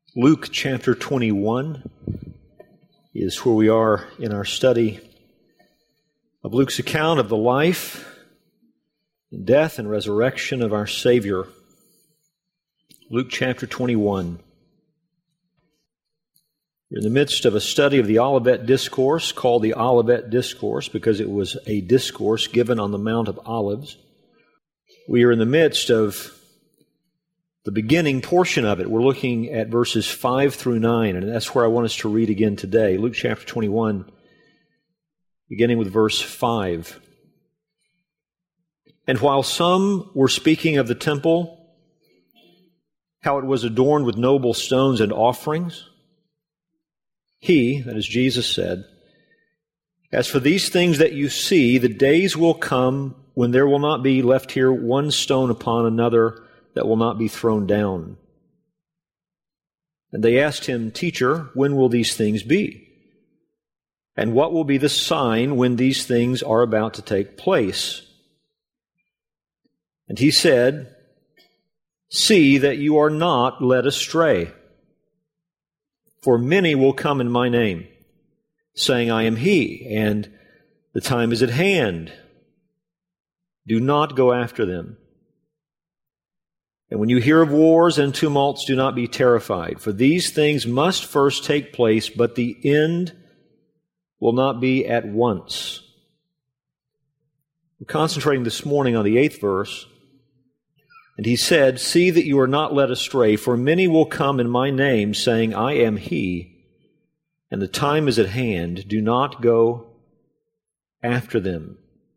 Luke chapter 21 is where we are in our study of Luke's account of the life, death, and resurrection of our Savior. Luke chapter 21. We're in the midst of a study of the Olivet Discourse, called the Olivet Discourse because it was a discourse given on the Mount of Olives. We are in the midst of the beginning portion of it. We're looking at verses 5 through 9, and that's where I want us to read again today. Luke chapter 21, beginning with verse 5. And while some were speaking of the temple, how it was adorned with noble stones and offerings, he, that is Jesus, said, "As for these things that you see, the days will come when there will not be left here one stone upon another that will not be thrown down." And they asked him, "Teacher, when will these things be? And what will be the sign when these things are about to take place?" And he said, "See that you are not led astray. For many will come in my name, saying, 'I am he,' and 'the time is at hand.' Do not go after them. And when you hear of wars and tumults, do not be terrified, for these things must first take place, but the end will not be at once." We're concentrating this morning on the 8th verse. And he said, "See that you are not led astray, for many will come in my name, saying, 'I am he,' and the time is at hand. Do not go after them."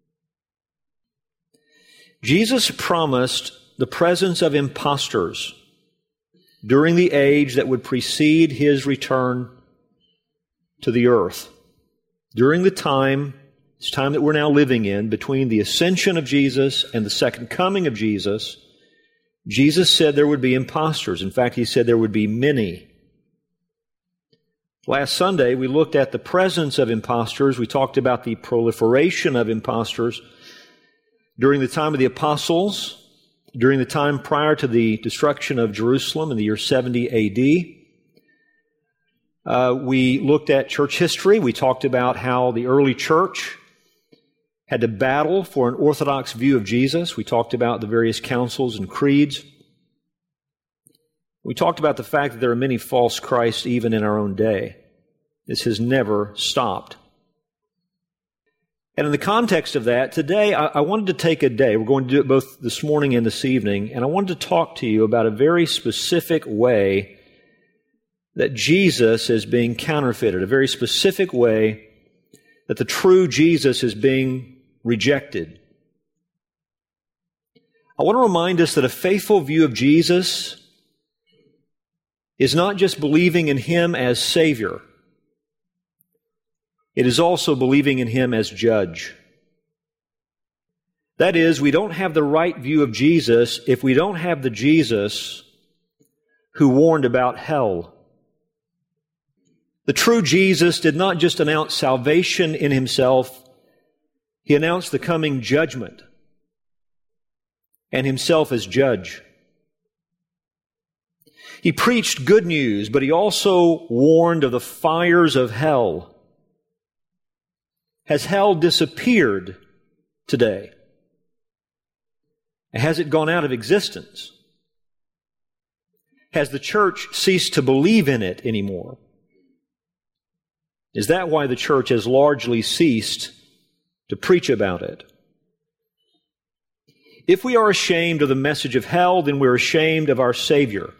Jesus promised the presence of impostors during the age that would precede his return to the earth. During this time that we're now living in, between the ascension of Jesus and the second coming of Jesus, Jesus said there would be impostors. In fact, he said there would be many. Last Sunday, we looked at the presence of impostors. We talked about the proliferation of impostors during the time of the apostles, during the time prior to the destruction of Jerusalem in the year 70 A.D. We looked at church history. We talked about how the early church had to battle for an orthodox view of Jesus. We talked about the various councils and creeds. We talked about the fact that there are many false Christs even in our own day. This has never stopped. And in the context of that, today I wanted to take a day, we're going to do it both this morning and this evening, and I wanted to talk to you about a very specific way that Jesus is being counterfeited, a very specific way that the true Jesus is being rejected. I want to remind us that a faithful view of Jesus is not just believing in Him as Savior. It is also believing in Him as Judge. That is, we don't have the right view of Jesus if we don't have the Jesus who warned about hell. The true Jesus did not just announce salvation in Himself, He announced the coming judgment and Himself as Judge. He preached good news, but He also warned of the fires of hell. Has hell disappeared today? Has it gone out of existence? Has the church ceased to believe in it anymore? Is that why the church has largely ceased to preach about it? If we are ashamed of the message of hell, then we're ashamed of our Savior,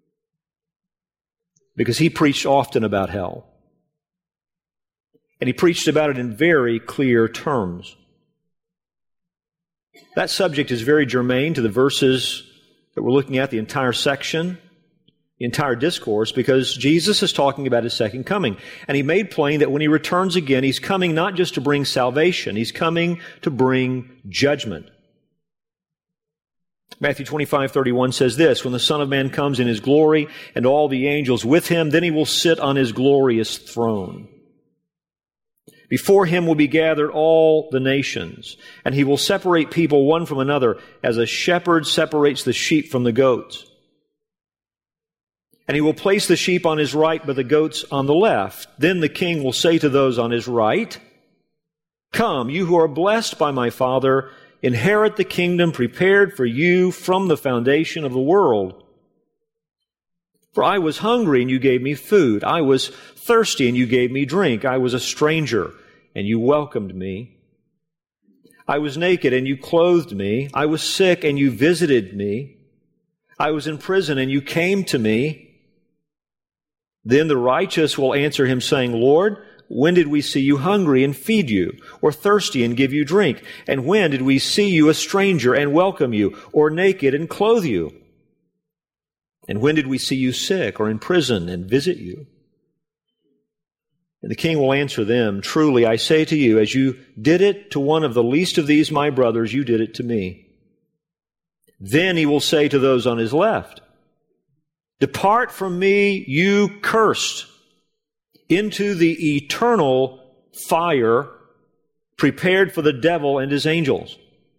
because He preached often about hell. And He preached about it in very clear terms. That subject is very germane to the verses that we're looking at, the entire section, the entire discourse, because Jesus is talking about His second coming. And He made plain that when He returns again, He's coming not just to bring salvation, He's coming to bring judgment. Matthew 25:31 says this, "When the Son of Man comes in His glory and all the angels with Him, then He will sit on His glorious throne. Before Him will be gathered all the nations, and He will separate people one from another as a shepherd separates the sheep from the goats. And he will place the sheep on his right, but the goats on the left. Then the king will say to those on his right, Come, you who are blessed by my Father, inherit the kingdom prepared for you from the foundation of the world. For I was hungry, and you gave me food. I was thirsty, and you gave me drink. I was a stranger, and you welcomed me. I was naked, and you clothed me. I was sick, and you visited me. I was in prison, and you came to me. Then the righteous will answer him, saying, Lord, when did we see you hungry and feed you, or thirsty and give you drink? And when did we see you a stranger and welcome you, or naked and clothe you? And when did we see you sick or in prison and visit you? And the king will answer them, Truly I say to you, as you did it to one of the least of these my brothers, you did it to me. Then he will say to those on his left, Depart from me, you cursed, into the eternal fire prepared for the devil and his angels.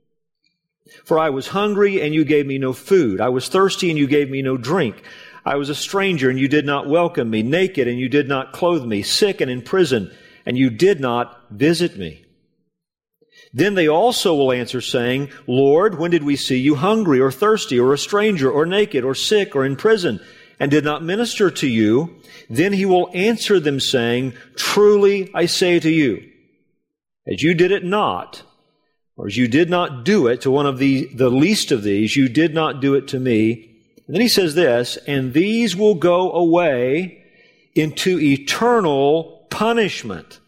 For I was hungry, and you gave me no food. I was thirsty, and you gave me no drink. I was a stranger, and you did not welcome me. Naked, and you did not clothe me. Sick and in prison, and you did not visit me. Then they also will answer, saying, Lord, when did we see you hungry or thirsty or a stranger or naked or sick or in prison and did not minister to you? Then he will answer them, saying, Truly I say to you, as you did it not, or as you did not do it to one of the least of these, you did not do it to me. And then he says this, And these will go away into eternal punishment,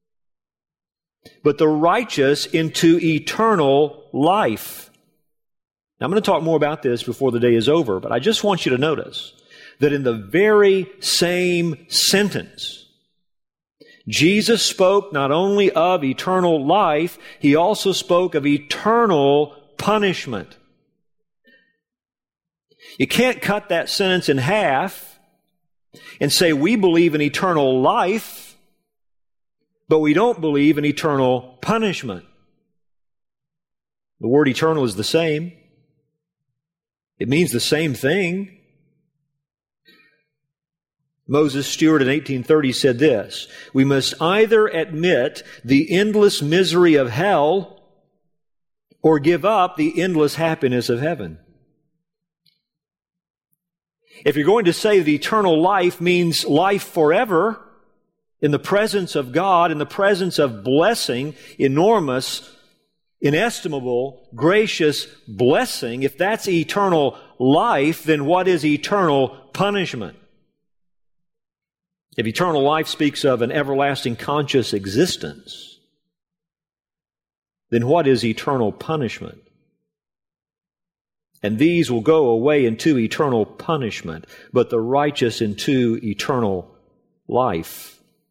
but the righteous into eternal life. Now, I'm going to talk more about this before the day is over, but I just want you to notice that in the very same sentence, Jesus spoke not only of eternal life, he also spoke of eternal punishment. You can't cut that sentence in half and say we believe in eternal life, but we don't believe in eternal punishment. The word eternal is the same. It means the same thing. Moses Stewart in 1830 said this, We must either admit the endless misery of hell or give up the endless happiness of heaven. If you're going to say that eternal life means life forever, in the presence of God, in the presence of blessing, enormous, inestimable, gracious blessing, if that's eternal life, then what is eternal punishment? If eternal life speaks of an everlasting conscious existence, then what is eternal punishment? And these will go away into eternal punishment, but the righteous into eternal life.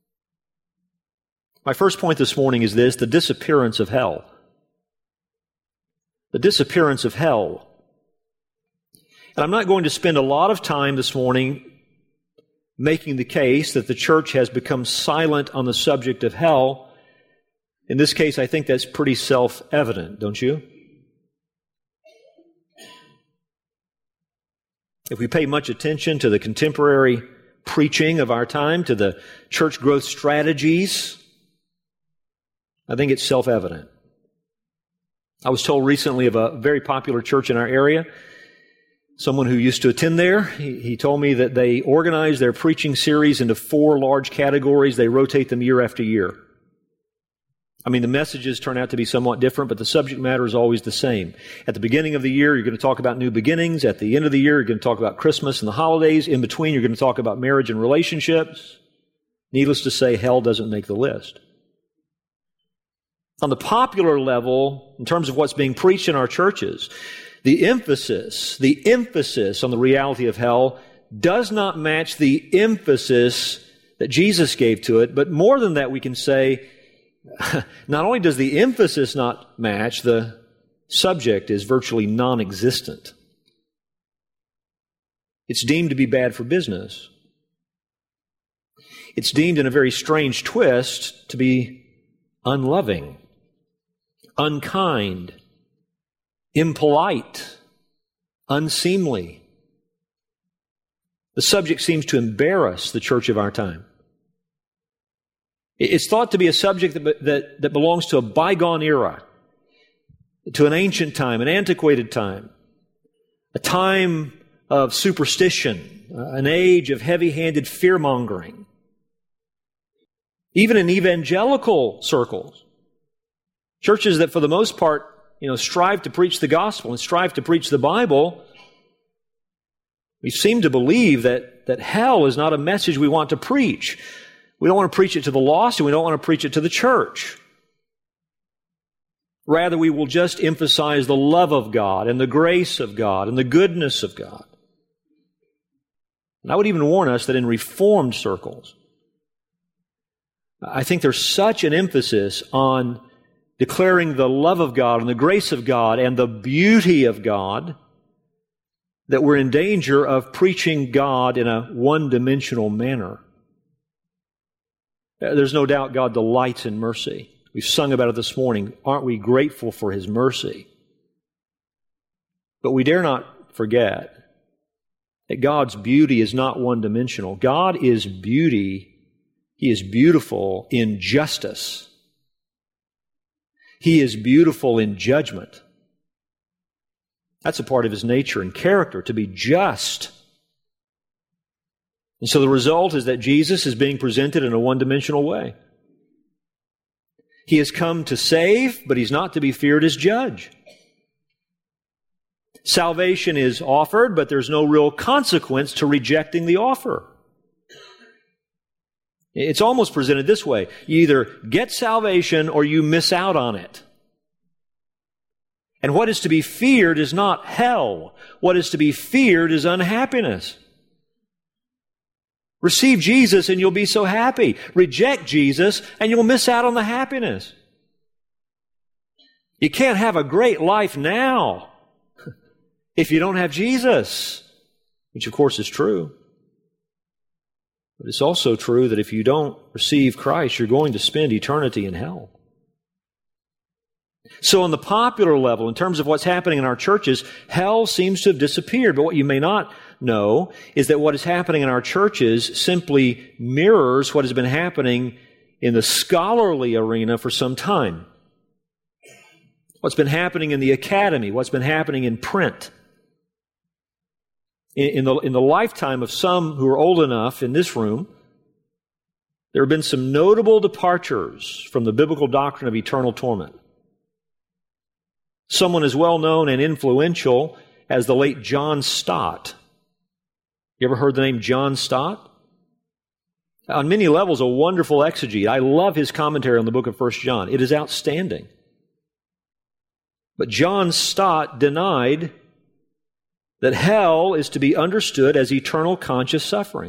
My first point this morning is this, the disappearance of hell. The disappearance of hell. And I'm not going to spend a lot of time this morning making the case that the church has become silent on the subject of hell. In this case, I think that's pretty self-evident, don't you? If we pay much attention to the contemporary preaching of our time, to the church growth strategies, I think it's self-evident. I was told recently of a very popular church in our area, someone who used to attend there, he told me that they organize their preaching series into 4 large categories. They rotate them year after year. I mean, the messages turn out to be somewhat different, but the subject matter is always the same. At the beginning of the year, you're going to talk about new beginnings. At the end of the year, you're going to talk about Christmas and the holidays. In between, you're going to talk about marriage and relationships. Needless to say, hell doesn't make the list. On the popular level, in terms of what's being preached in our churches, the emphasis on the reality of hell does not match the emphasis that Jesus gave to it, but more than that, we can say, not only does the emphasis not match, the subject is virtually non-existent. It's deemed to be bad for business. It's deemed in a very strange twist to be unloving, unkind, impolite, unseemly. The subject seems to embarrass the church of our time. It's thought to be a subject that belongs to a bygone era, to an ancient time, an antiquated time, a time of superstition, an age of heavy-handed fear-mongering. Even in evangelical circles, churches that for the most part, strive to preach the gospel and strive to preach the Bible, we seem to believe that hell is not a message we want to preach. We don't want to preach it to the lost, and we don't want to preach it to the church. Rather, we will just emphasize the love of God and the grace of God and the goodness of God. And I would even warn us that in Reformed circles, I think there's such an emphasis on declaring the love of God and the grace of God and the beauty of God that we're in danger of preaching God in a one-dimensional manner. There's no doubt God delights in mercy. We've sung about it this morning. Aren't we grateful for His mercy? But we dare not forget that God's beauty is not one-dimensional. God is beauty. He is beautiful in justice. He is beautiful in judgment. That's a part of His nature and character, to be just. And so the result is that Jesus is being presented in a one-dimensional way. He has come to save, but He's not to be feared as judge. Salvation is offered, but there's no real consequence to rejecting the offer. It's almost presented this way. You either get salvation or you miss out on it. And what is to be feared is not hell. What is to be feared is unhappiness. Receive Jesus and you'll be so happy. Reject Jesus and you'll miss out on the happiness. You can't have a great life now if you don't have Jesus, which of course is true. But it's also true that if you don't receive Christ, you're going to spend eternity in hell. So on the popular level, in terms of what's happening in our churches, hell seems to have disappeared. But what you may not know is that what is happening in our churches simply mirrors what has been happening in the scholarly arena for some time. What's been happening in the academy, what's been happening in print. In the lifetime of some who are old enough in this room, there have been some notable departures from the biblical doctrine of eternal torment. Someone as well known and influential as the late John Stott. You ever heard the name John Stott? On many levels, a wonderful exegete. I love his commentary on the book of 1 John. It is outstanding. But John Stott denied that hell is to be understood as eternal conscious suffering.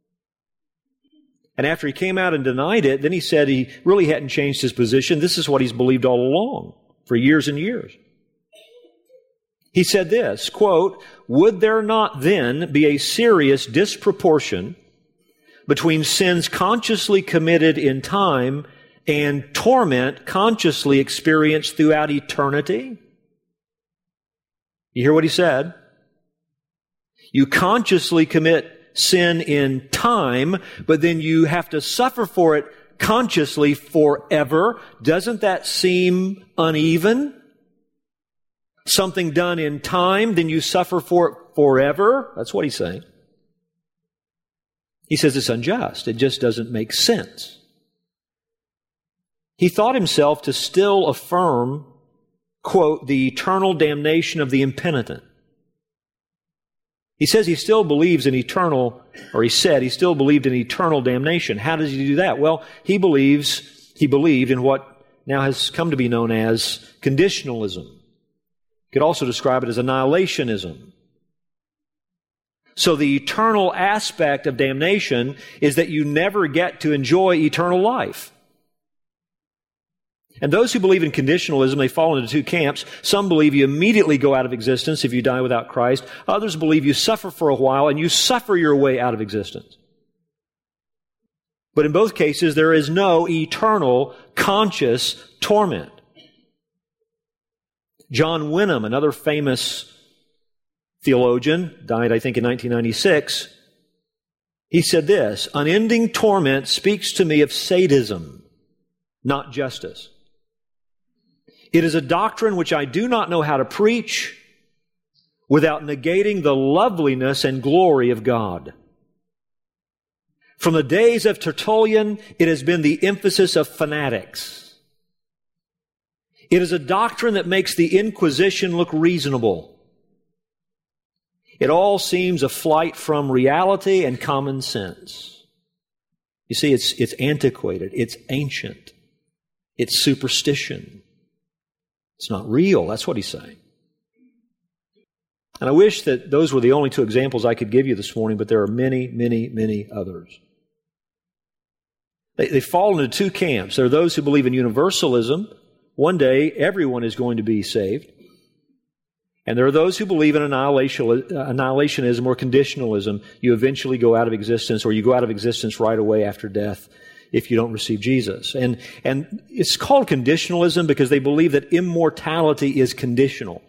And after he came out and denied it, then he said he really hadn't changed his position. This is what he's believed all along, for years and years. He said this, quote, "Would there not then be a serious disproportion between sins consciously committed in time and torment consciously experienced throughout eternity?" You hear what he said? You consciously commit sin in time, but then you have to suffer for it consciously forever. Doesn't that seem uneven? Something done in time, then you suffer for it forever? That's what he's saying. He says it's unjust. It just doesn't make sense. He thought himself to still affirm, quote, the eternal damnation of the impenitent. He says he still believes in eternal, or he said he still believed in eternal damnation. How does he do that? Well, he believed in what now has come to be known as conditionalism. You could also describe it as annihilationism. So the eternal aspect of damnation is that you never get to enjoy eternal life. And those who believe in conditionalism, they fall into two camps. Some believe you immediately go out of existence if you die without Christ. Others believe you suffer for a while and you suffer your way out of existence. But in both cases, there is no eternal conscious torment. John Wenham, another famous theologian, died, I think, in 1996, He said this, "Unending torment speaks to me of sadism, not justice. It is a doctrine which I do not know how to preach without negating the loveliness and glory of God. From the days of Tertullian, it has been the emphasis of fanatics. It is a doctrine that makes the Inquisition look reasonable. It all seems a flight from reality and common sense." You see, it's antiquated, it's ancient, it's superstition. It's not real, that's what he's saying. And I wish that those were the only two examples I could give you this morning, but there are many, many, many others. They fall into two camps. There are those who believe in universalism. One day, everyone is going to be saved. And there are those who believe in annihilationism or conditionalism. You eventually go out of existence, or you go out of existence right away after death if you don't receive Jesus. And it's called conditionalism because they believe that immortality is conditional.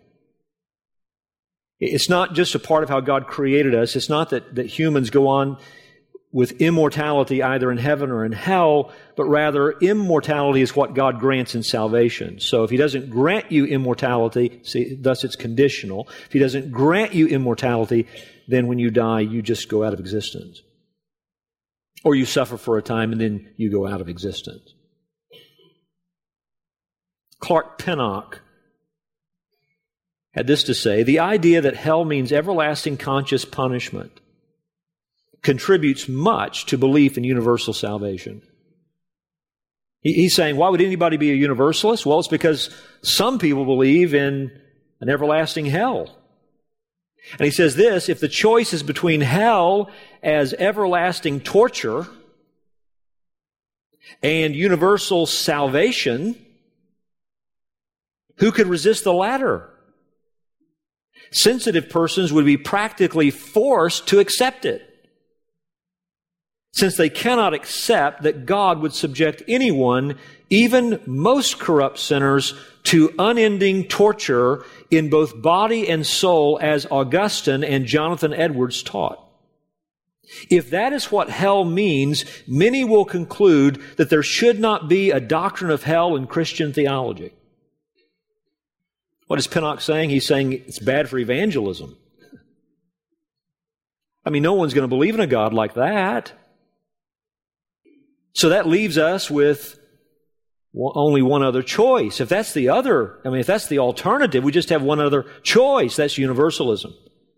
It's not just a part of how God created us. It's not that humans go on with immortality either in heaven or in hell, but rather immortality is what God grants in salvation. So if He doesn't grant you immortality, see, thus it's conditional. If He doesn't grant you immortality, then when you die, you just go out of existence. Or you suffer for a time and then you go out of existence. Clark Pinnock had this to say, "The idea that hell means everlasting conscious punishment contributes much to belief in universal salvation." He's saying, why would anybody be a universalist? Well, it's because some people believe in an everlasting hell. And he says this, if the choice is between hell as everlasting torture and universal salvation, who could resist the latter? Sensitive persons would be practically forced to accept it, since they cannot accept that God would subject anyone, even most corrupt sinners, to unending torture in both body and soul, as Augustine and Jonathan Edwards taught. If that is what hell means, many will conclude that there should not be a doctrine of hell in Christian theology. What is Pinnock saying? He's saying it's bad for evangelism. I mean, no one's going to believe in a God like that. So that leaves us with only one other choice. If that's the alternative, we just have one other choice. That's universalism.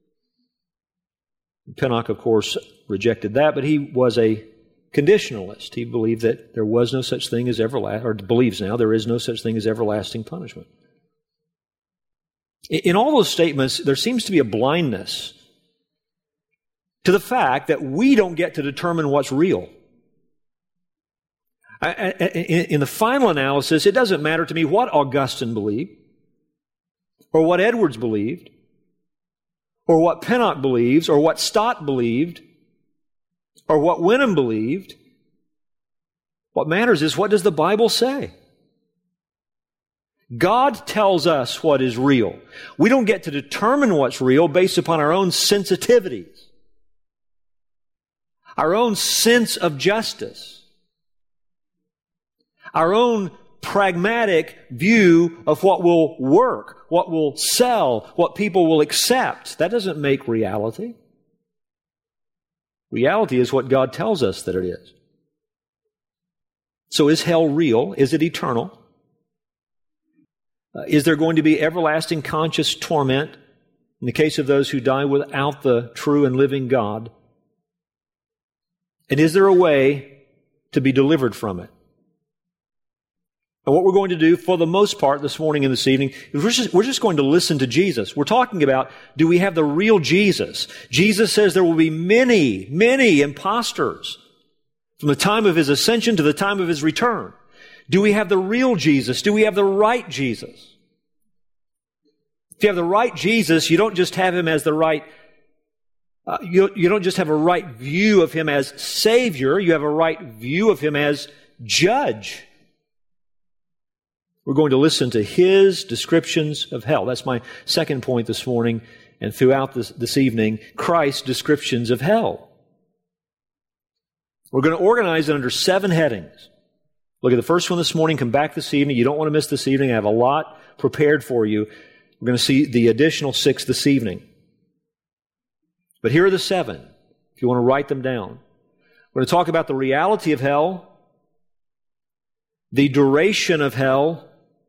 Pinnock, of course, rejected that, but he was a conditionalist. He believed that there was no such thing as believes now there is no such thing as everlasting punishment. In all those statements, there seems to be a blindness to the fact that we don't get to determine what's real. In the final analysis, it doesn't matter to me what Augustine believed, or what Edwards believed, or what Pinnock believes, or what Stott believed, or what Wenham believed. What matters is, what does the Bible say? God tells us what is real. We don't get to determine what's real based upon our own sensitivities, our own sense of justice, our own pragmatic view of what will work, what will sell, what people will accept. That doesn't make reality. Reality is what God tells us that it is. So is hell real? Is it eternal? Is there going to be everlasting conscious torment in the case of those who die without the true and living God? And is there a way to be delivered from it? And what we're going to do for the most part this morning and this evening is we're just going to listen to Jesus. We're talking about, do we have the real Jesus? Jesus says there will be many, many imposters from the time of His ascension to the time of His return. Do we have the real Jesus? Do we have the right Jesus? If you have the right Jesus, you don't just have Him as the right, you don't just have a right view of Him as Savior, you have a right view of Him as Judge. We're going to listen to His descriptions of hell. That's my second point this morning, and throughout this evening, Christ's descriptions of hell. We're going to organize it under 7 headings. Look at the first one this morning, come back this evening. You don't want to miss this evening. I have a lot prepared for you. We're going to see the additional 6 this evening. But here are the 7, if you want to write them down. We're going to talk about the reality of hell, the duration of hell,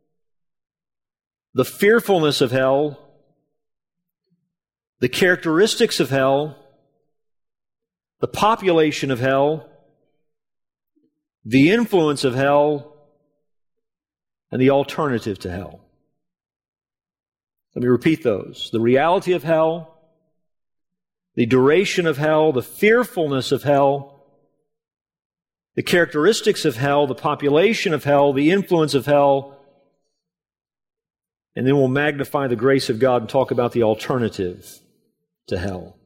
the fearfulness of hell, the characteristics of hell, the population of hell, the influence of hell, and the alternative to hell. Let me repeat those. The reality of hell, the duration of hell, the fearfulness of hell, the characteristics of hell, the population of hell, the influence of hell, and then we'll magnify the grace of God and talk about the alternative to hell.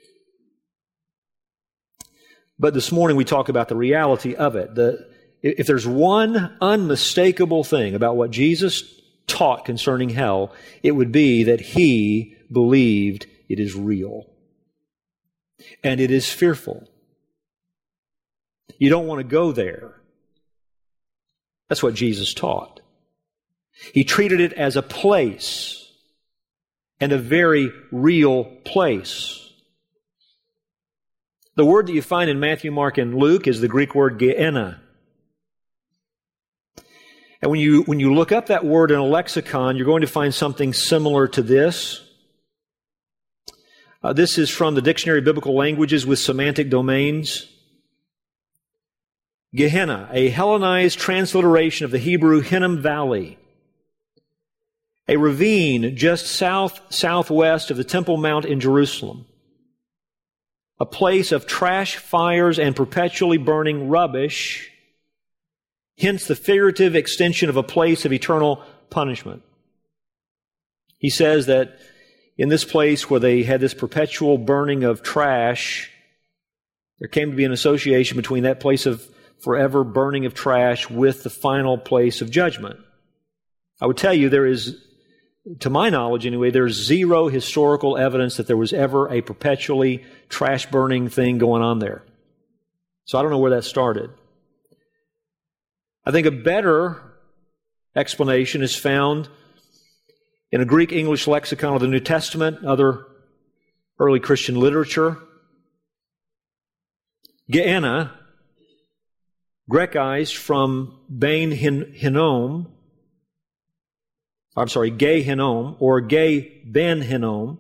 But this morning we talk about the reality of it. If there's one unmistakable thing about what Jesus taught concerning hell, it would be that He believed it is real. And it is fearful. You don't want to go there. That's what Jesus taught. He treated it as a place, and a very real place. The word that you find in Matthew, Mark, and Luke is the Greek word Gehenna. And when you look up that word in a lexicon, you're going to find something similar to this. This is from the Dictionary of Biblical Languages with Semantic Domains. Gehenna, a Hellenized transliteration of the Hebrew Hinnom Valley. A ravine just southwest of the Temple Mount in Jerusalem. A place of trash fires and perpetually burning rubbish, hence the figurative extension of a place of eternal punishment. He says that in this place where they had this perpetual burning of trash, there came to be an association between that place of forever burning of trash with the final place of judgment. I would tell you there is, to my knowledge anyway, there's zero historical evidence that there was ever a perpetually trash-burning thing going on there. So I don't know where that started. I think a better explanation is found in a Greek-English lexicon of the New Testament, other early Christian literature. Gehenna, Grecized from Gehinnom, or Gay Ben Hinnom.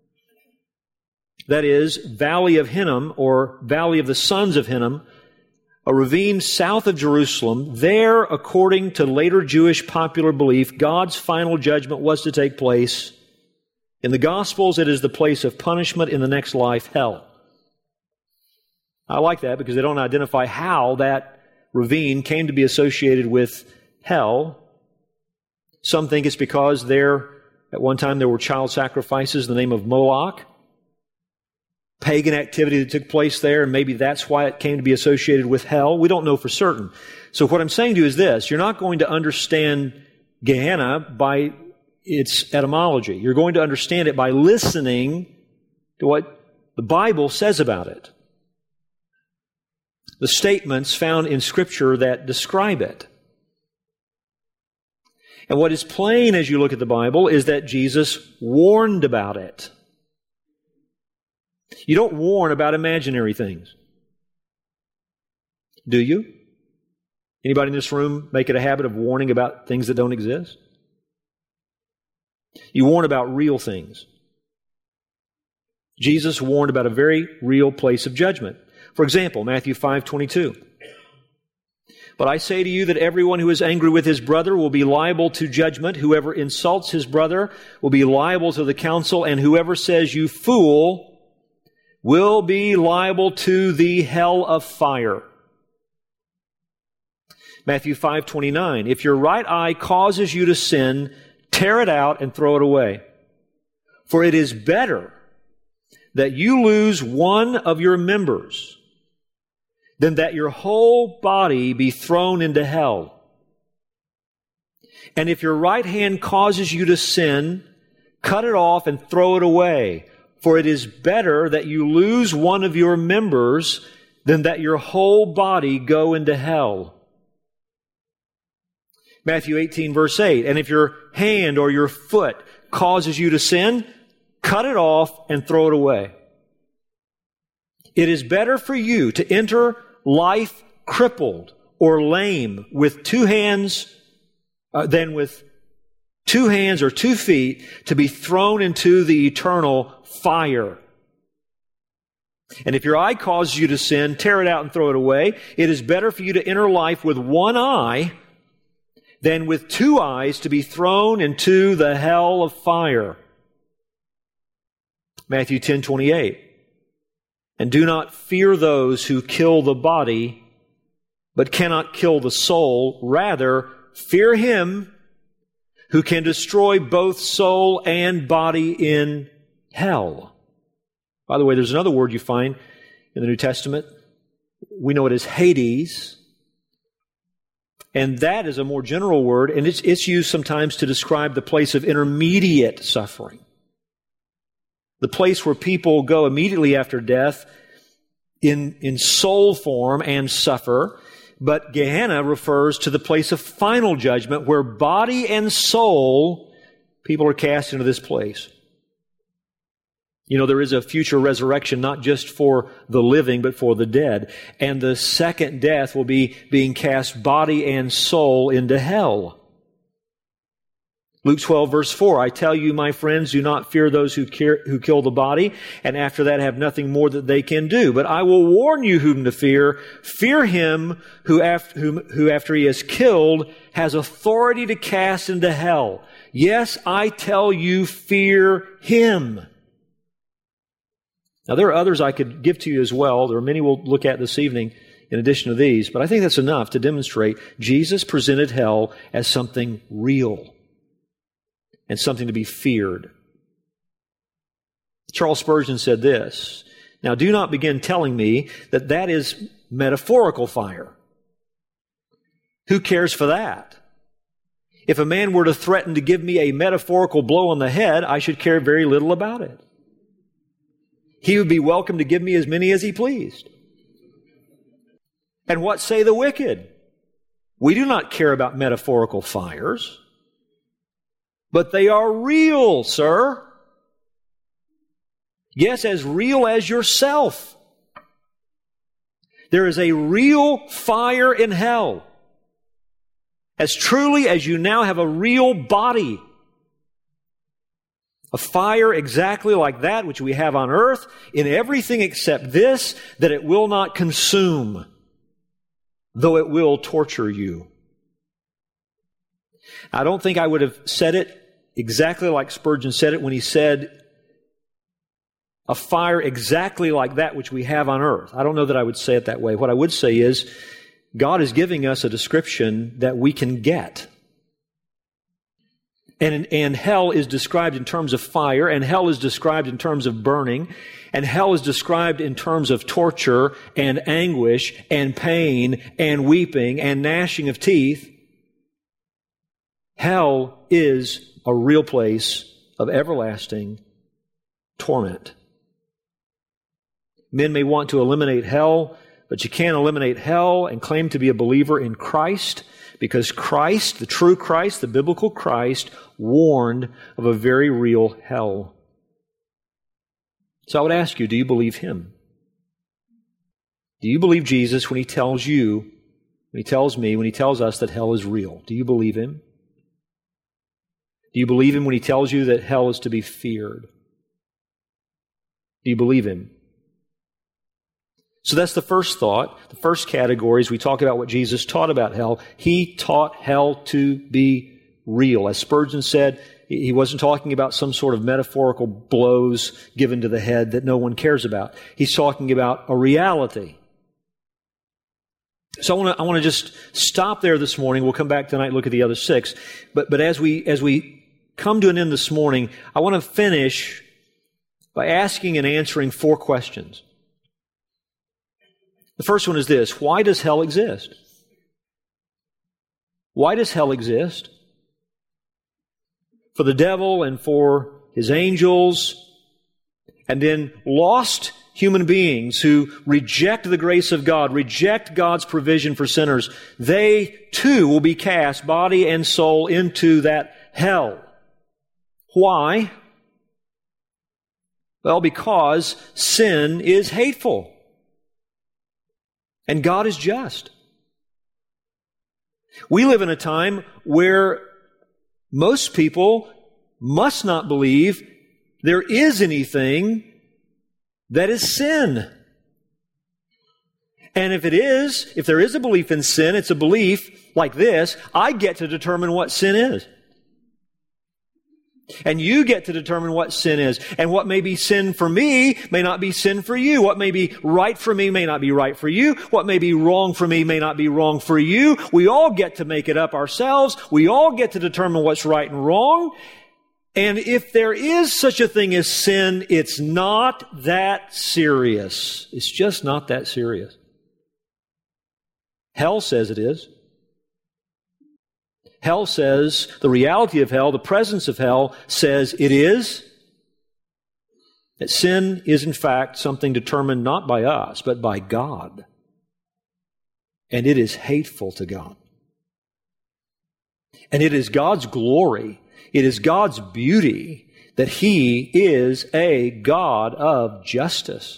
That is, Valley of Hinnom, or Valley of the Sons of Hinnom, a ravine south of Jerusalem. There, according to later Jewish popular belief, God's final judgment was to take place. In the Gospels, it is the place of punishment in the next life, hell. I like that because they don't identify how that ravine came to be associated with hell. Some think it's because there, at one time, there were child sacrifices in the name of Moloch, pagan activity that took place there, and maybe that's why it came to be associated with hell. We don't know for certain. So what I'm saying to you is this: you're not going to understand Gehenna by its etymology. You're going to understand it by listening to what the Bible says about it. The statements found in Scripture that describe it. And what is plain as you look at the Bible is that Jesus warned about it. You don't warn about imaginary things. Do you? Anybody in this room make it a habit of warning about things that don't exist? You warn about real things. Jesus warned about a very real place of judgment. For example, Matthew 5:22. But I say to you that everyone who is angry with his brother will be liable to judgment. Whoever insults his brother will be liable to the council, and whoever says, "You fool," will be liable to the hell of fire. Matthew 5:29. If your right eye causes you to sin, tear it out and throw it away. For it is better that you lose one of your members than that your whole body be thrown into hell. And if your right hand causes you to sin, cut it off and throw it away. For it is better that you lose one of your members than that your whole body go into hell. Matthew 18, verse 8, and if your hand or your foot causes you to sin, cut it off and throw it away. It is better for you to enter life crippled or lame with 2 hands than with 2 hands or 2 feet to be thrown into the eternal fire. And if your eye causes you to sin, tear it out and throw it away. It is better for you to enter life with 1 eye than with 2 eyes to be thrown into the hell of fire. Matthew 10:28. And do not fear those who kill the body, but cannot kill the soul. Rather, fear Him who can destroy both soul and body in hell. By the way, there's another word you find in the New Testament. We know it as Hades. And that is a more general word, and it's used sometimes to describe the place of intermediate suffering. The place where people go immediately after death in soul form and suffer. But Gehenna refers to the place of final judgment where body and soul, people are cast into this place. You know, there is a future resurrection not just for the living, but for the dead. And the second death will be being cast body and soul into hell. Luke 12, verse 4, I tell you, my friends, do not fear those who kill the body, and after that have nothing more that they can do. But I will warn you whom to fear. Fear him who after he is killed has authority to cast into hell. Yes, I tell you, fear him. Now, there are others I could give to you as well. There are many we'll look at this evening in addition to these. But I think that's enough to demonstrate Jesus presented hell as something real and something to be feared. Charles Spurgeon said this, now do not begin telling me that that is metaphorical fire. Who cares for that? If a man were to threaten to give me a metaphorical blow on the head, I should care very little about it. He would be welcome to give me as many as he pleased. And what say the wicked? We do not care about metaphorical fires, but they are real, sir. Yes, as real as yourself. There is a real fire in hell. As truly as you now have a real body. A fire exactly like that which we have on earth, in everything except this, that it will not consume, though it will torture you. I don't think I would have said it exactly like Spurgeon said it when he said, a fire exactly like that which we have on earth. I don't know that I would say it that way. What I would say is, God is giving us a description that we can get. And hell is described in terms of fire, and hell is described in terms of burning, and hell is described in terms of torture and anguish and pain and weeping and gnashing of teeth. Hell is a real place of everlasting torment. Men may want to eliminate hell, but you can't eliminate hell and claim to be a believer in Christ, because Christ, the true Christ, the biblical Christ, warned of a very real hell. So I would ask you, do you believe Him? Do you believe Jesus when He tells you, when He tells me, when He tells us that hell is real? Do you believe Him? Do you believe Him when He tells you that hell is to be feared? Do you believe Him? So that's the first thought. The first category is we talk about what Jesus taught about hell. He taught hell to be real. As Spurgeon said, he wasn't talking about some sort of metaphorical blows given to the head that no one cares about. He's talking about a reality. So I want to just stop there this morning. We'll come back tonight and look at the other 6. But as we come to an end this morning, I want to finish by asking and answering 4 questions. The first one is this: why does hell exist? Why does hell exist? For the devil and for his angels, and then lost human beings who reject the grace of God, reject God's provision for sinners, they too will be cast, body and soul, into that hell. Why? Well, because sin is hateful. And God is just. We live in a time where most people must not believe there is anything that is sin. And if there is a belief in sin, it's a belief like this: I get to determine what sin is. And you get to determine what sin is. And what may be sin for me may not be sin for you. What may be right for me may not be right for you. What may be wrong for me may not be wrong for you. We all get to make it up ourselves. We all get to determine what's right and wrong. And if there is such a thing as sin, it's not that serious. It's just not that serious. Hell says it is. Hell says, the reality of hell, the presence of hell says it is. That sin is in fact something determined not by us, but by God. And it is hateful to God. And it is God's glory, it is God's beauty that He is a God of justice.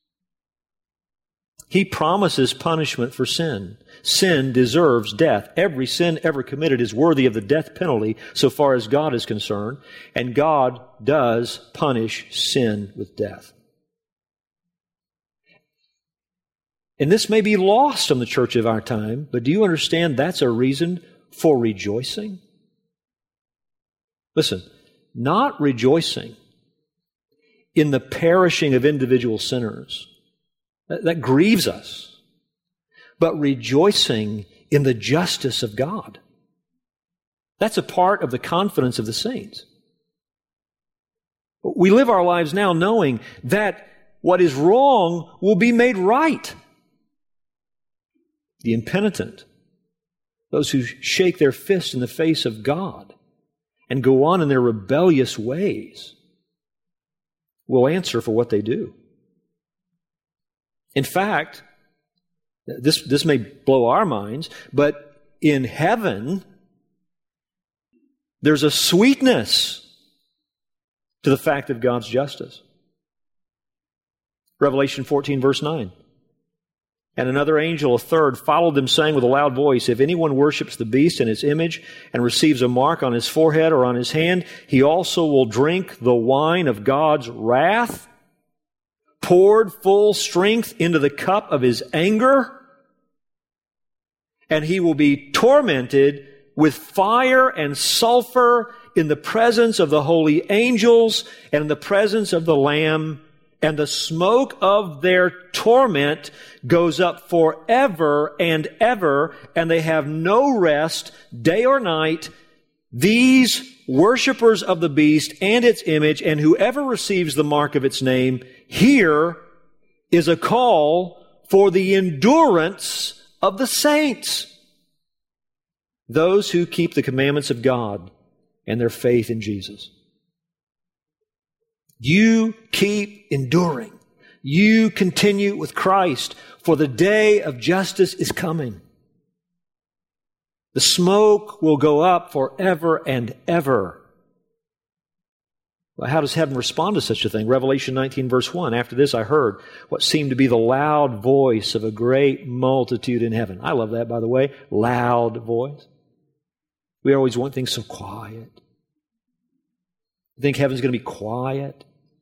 He promises punishment for sin. Sin deserves death. Every sin ever committed is worthy of the death penalty so far as God is concerned. And God does punish sin with death. And this may be lost on the church of our time, but do you understand that's a reason for rejoicing? Listen, not rejoicing in the perishing of individual sinners. That grieves us. But rejoicing in the justice of God. That's a part of the confidence of the saints. We live our lives now knowing that what is wrong will be made right. The impenitent, those who shake their fist in the face of God and go on in their rebellious ways, will answer for what they do. In fact, this may blow our minds, but in heaven, there's a sweetness to the fact of God's justice. Revelation 14, verse 9. And another angel, a third, followed them, saying with a loud voice, if anyone worships the beast and its image and receives a mark on his forehead or on his hand, he also will drink the wine of God's wrath, poured full strength into the cup of His anger, and he will be tormented with fire and sulfur in the presence of the holy angels and in the presence of the Lamb, and the smoke of their torment goes up forever and ever, and they have no rest day or night. These worshipers of the beast and its image, and whoever receives the mark of its name, here is a call for the endurance of the saints, those who keep the commandments of God and their faith in Jesus. You keep enduring. You continue with Christ, for the day of justice is coming. The smoke will go up forever and ever. Well, how does heaven respond to such a thing? Revelation 19, verse 1. After this I heard what seemed to be the loud voice of a great multitude in heaven. I love that, by the way. Loud voice. We always want things so quiet. You think heaven's going to be quiet?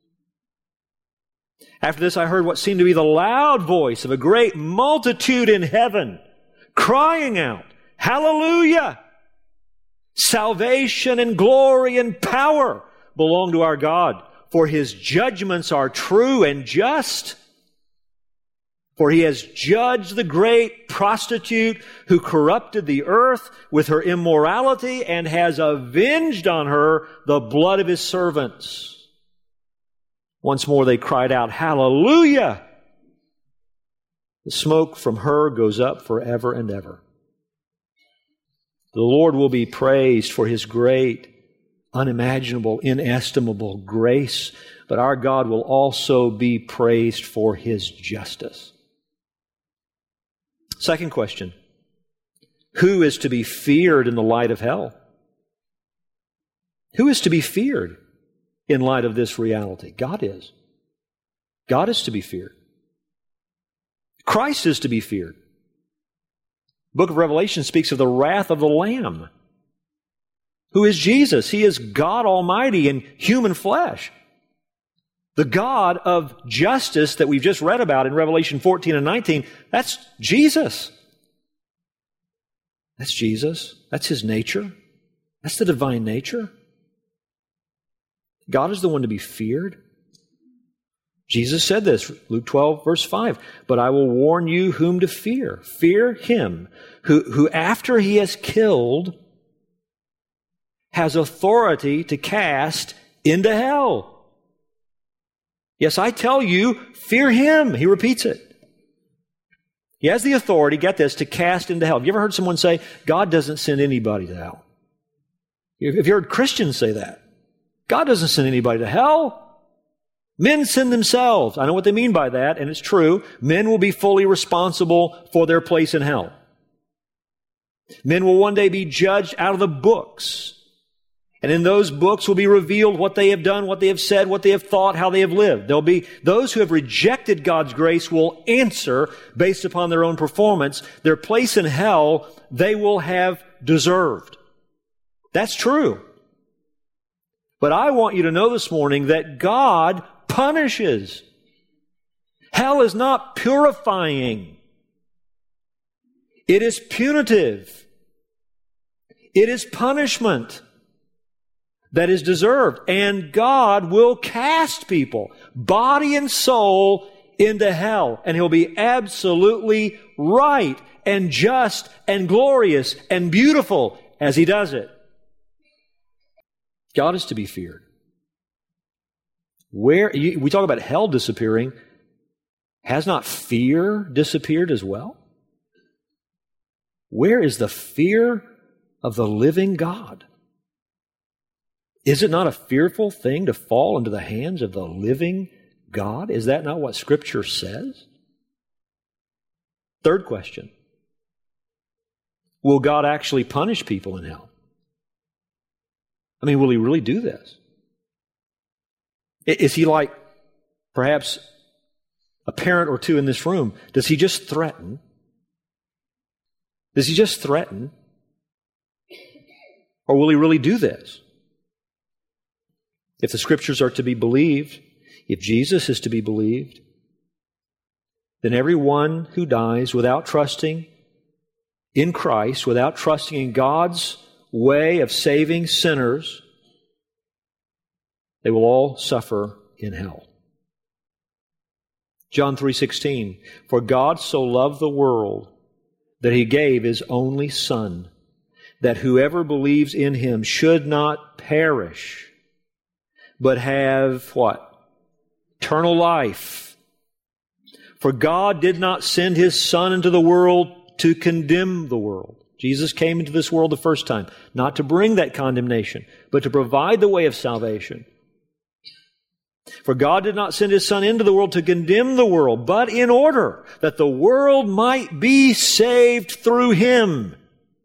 After this I heard what seemed to be the loud voice of a great multitude in heaven, crying out, Hallelujah! Salvation and glory and power belong to our God, for His judgments are true and just. For He has judged the great prostitute who corrupted the earth with her immorality and has avenged on her the blood of His servants. Once more they cried out, Hallelujah! The smoke from her goes up forever and ever. The Lord will be praised for His great, unimaginable, inestimable grace, but our God will also be praised for His justice. Second question, who is to be feared in the light of hell? Who is to be feared in light of this reality? God is. God is to be feared. Christ is to be feared. The book of Revelation speaks of the wrath of the Lamb. Who is Jesus? He is God Almighty in human flesh. The God of justice that we've just read about in Revelation 14 and 19, that's Jesus. That's Jesus. That's His nature. That's the divine nature. God is the one to be feared. Jesus said this, Luke 12, verse 5, "But I will warn you whom to fear. Fear Him who after He has killed has authority to cast into hell." Yes, I tell you, fear Him. He repeats it. He has the authority, get this, to cast into hell. Have you ever heard someone say, God doesn't send anybody to hell? Have you heard Christians say that? God doesn't send anybody to hell. Men send themselves. I know what they mean by that, and it's true. Men will be fully responsible for their place in hell. Men will one day be judged out of the books. And in those books will be revealed what they have done, what they have said, what they have thought, how they have lived. There'll be those who have rejected God's grace will answer based upon their own performance. Their place in hell they will have deserved. That's true. But I want you to know this morning that God punishes. Hell is not purifying. It is punitive. It is punishment that is deserved. And God will cast people, body and soul, into hell. And He'll be absolutely right and just and glorious and beautiful as He does it. God is to be feared. We talk about hell disappearing. Has not fear disappeared as well? Where is the fear of the living God? Is it not a fearful thing to fall into the hands of the living God? Is that not what Scripture says? Third question. Will God actually punish people in hell? I mean, will He really do this? Is He like perhaps a parent or two in this room? Does He just threaten? Does He just threaten? Or will He really do this? If the Scriptures are to be believed, if Jesus is to be believed, then everyone who dies without trusting in Christ, without trusting in God's way of saving sinners, they will all suffer in hell. John 3:16, "For God so loved the world that He gave His only Son, that whoever believes in Him should not perish, but have," what? "Eternal life. For God did not send His Son into the world to condemn the world." Jesus came into this world the first time, not to bring that condemnation, but to provide the way of salvation. "For God did not send His Son into the world to condemn the world, but in order that the world might be saved through Him.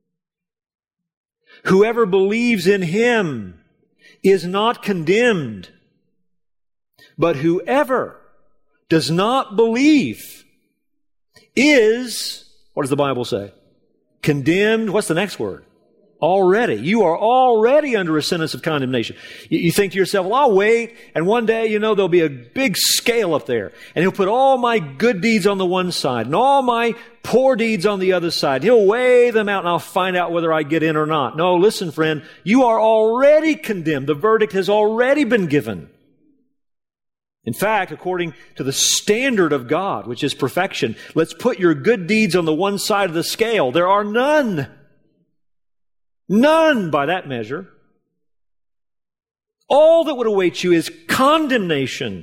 Whoever believes in Him is not condemned, but whoever does not believe is," what does the Bible say? "Condemned." What's the next word? Already. You are already under a sentence of condemnation. You think to yourself, well, I'll wait, and one day, there'll be a big scale up there, and He'll put all my good deeds on the one side, and all my poor deeds on the other side. He'll weigh them out, and I'll find out whether I get in or not. No, listen, friend, you are already condemned. The verdict has already been given. In fact, according to the standard of God, which is perfection, let's put your good deeds on the one side of the scale. There are none. None by that measure. All that would await you is condemnation.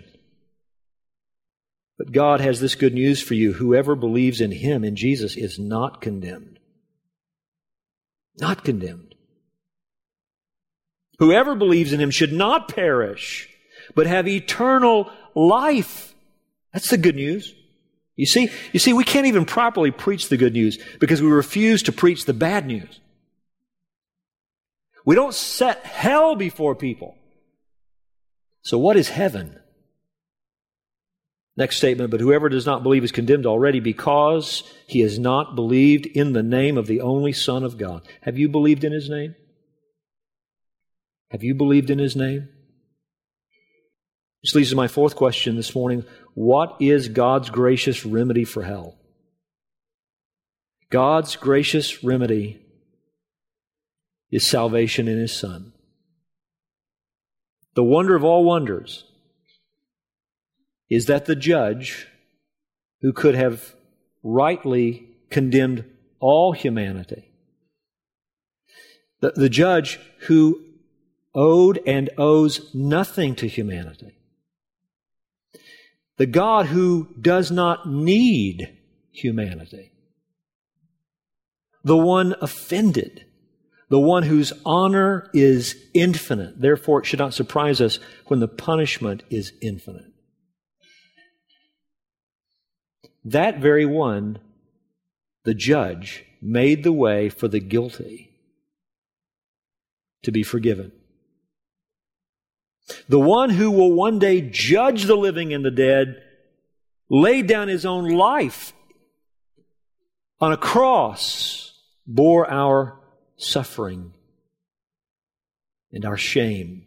But God has this good news for you. Whoever believes in Him, in Jesus, is not condemned. Not condemned. Whoever believes in Him should not perish, but have eternal life. That's the good news. You see, we can't even properly preach the good news because we refuse to preach the bad news. We don't set hell before people. So what is heaven? Next statement, but whoever does not believe is condemned already because he has not believed in the name of the only Son of God. Have you believed in His name? Have you believed in His name? This leads to my fourth question this morning. What is God's gracious remedy for hell? God's gracious remedy is salvation in His Son. The wonder of all wonders is that the judge who could have rightly condemned all humanity, the judge who owed and owes nothing to humanity, the God who does not need humanity, the one offended, the one whose honor is infinite. Therefore, it should not surprise us when the punishment is infinite. That very one, the judge, made the way for the guilty to be forgiven. The one who will one day judge the living and the dead laid down His own life on a cross, bore our suffering and our shame.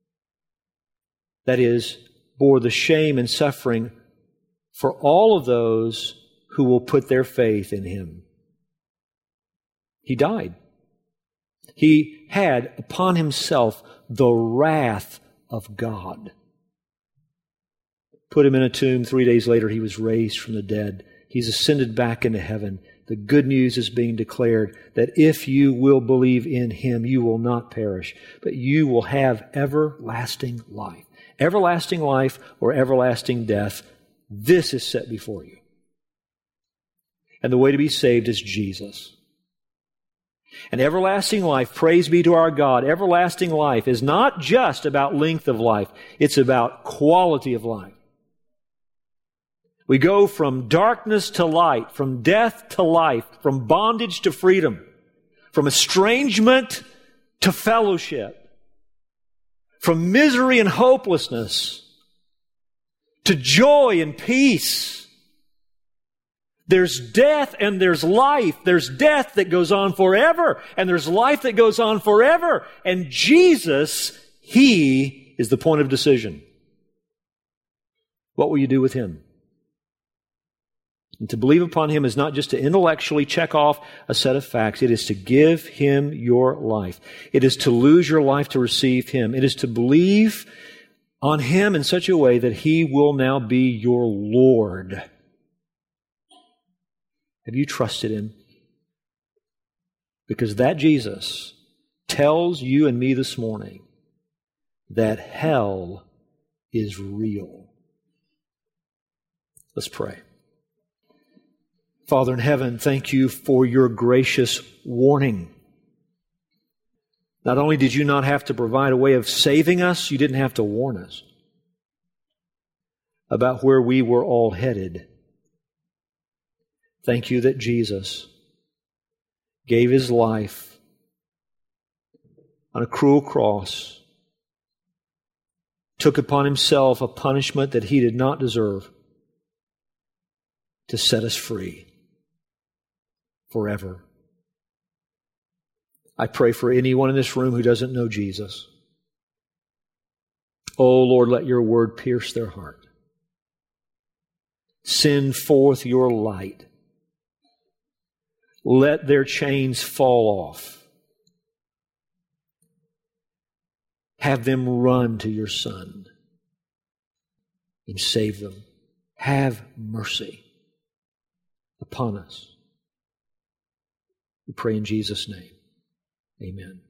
That is, bore the shame and suffering for all of those who will put their faith in Him. He died. He had upon Himself the wrath of God. Put Him in a tomb. 3 days later, He was raised from the dead. He's ascended back into heaven. The good news is being declared that if you will believe in Him, you will not perish, but you will have everlasting life. Everlasting life or everlasting death. This is set before you. And the way to be saved is Jesus. And everlasting life, praise be to our God, everlasting life is not just about length of life. It's about quality of life. We go from darkness to light, from death to life, from bondage to freedom, from estrangement to fellowship, from misery and hopelessness to joy and peace. There's death and there's life. There's death that goes on forever, and there's life that goes on forever. And Jesus, He is the point of decision. What will you do with Him? And to believe upon Him is not just to intellectually check off a set of facts. It is to give Him your life. It is to lose your life to receive Him. It is to believe on Him in such a way that He will now be your Lord. Have you trusted Him? Because that Jesus tells you and me this morning that hell is real. Let's pray. Father in heaven, thank You for Your gracious warning. Not only did You not have to provide a way of saving us, You didn't have to warn us about where we were all headed. Thank You that Jesus gave His life on a cruel cross, took upon Himself a punishment that He did not deserve to set us free forever. I pray for anyone in this room who doesn't know Jesus. Oh Lord, let Your word pierce their heart. Send forth Your light. Let their chains fall off. Have them run to Your Son and save them. Have mercy upon us. We pray in Jesus' name. Amen.